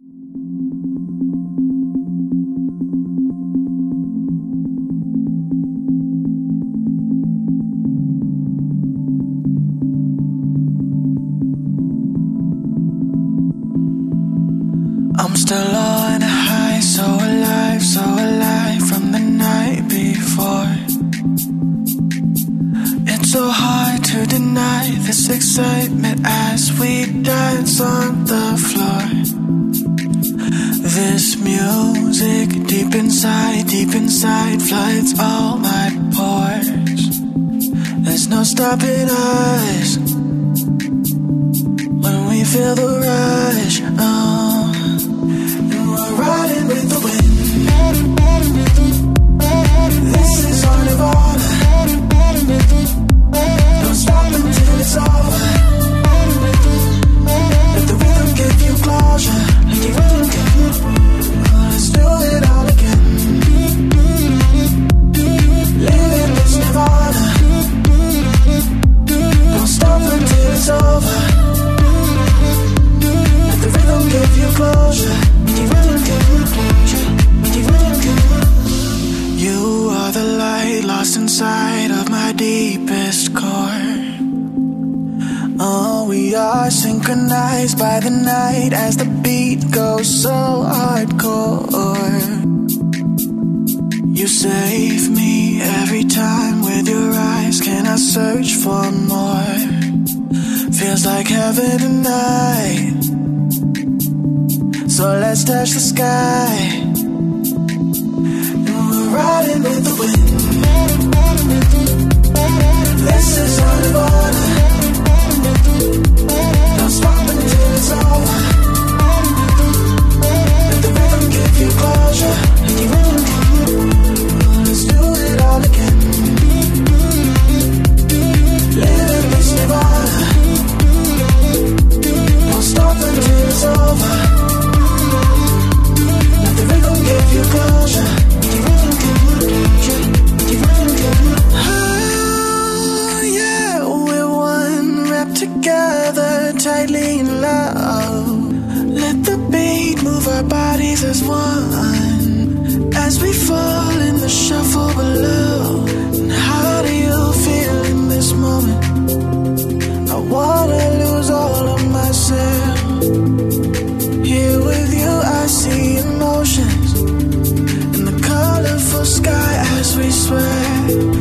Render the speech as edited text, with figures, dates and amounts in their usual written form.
I'm still on a high, so alive from the night before. It's so hard to deny this excitement as we dance on the floor. This music deep inside floods all my pores. There's no stopping us when we feel the rush. Riding with the wind. This is our Nirvana. Don't stop until it's over. Let the rhythm give you closure. Let the rhythm give you. Let's do it all again. Live in this Nirvana. Don't stop until it's over. Let the rhythm give you closure. You are the light lost inside of my deepest core. Oh, we are synchronized by the night as the beat goes so hardcore. You save me every time with your eyes. Can I search for more? Feels like heaven tonight. So let's touch the sky. And we're riding with the wind. This is our Nirvana. Don't stop until it's over. Let the rhythm give you closure. Let the rhythm give you. Let's do it all again. Live in this Nirvana. Don't stop until it's over. Give you closure. Oh, yeah, we're one, wrapped together tightly in love. Let the beat move our bodies as one, as we fall in the shuffle below. And how do you feel in this moment? I wanna lose all of myself. Here with you I see emotions, colorful sky as we sway.